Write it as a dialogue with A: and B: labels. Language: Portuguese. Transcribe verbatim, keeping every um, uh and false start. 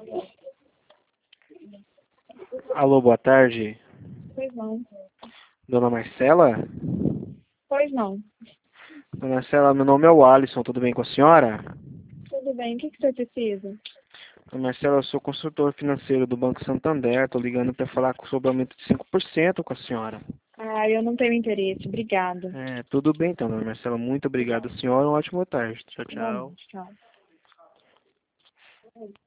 A: Alô, boa tarde.
B: Pois não.
A: Dona Marcela?
B: Pois não.
A: Dona Marcela, meu nome é o Alisson, tudo bem com a senhora?
B: Tudo bem, o que, que você precisa?
A: Dona Marcela, eu sou consultor financeiro do Banco Santander, estou ligando para falar sobre o aumento de cinco por cento com a senhora.
B: Ah, eu não tenho interesse, obrigada.
A: É, tudo bem então, Dona Marcela, muito obrigado, senhora, uma ótima tarde. Tchau, tchau.
B: Igualmente, tchau.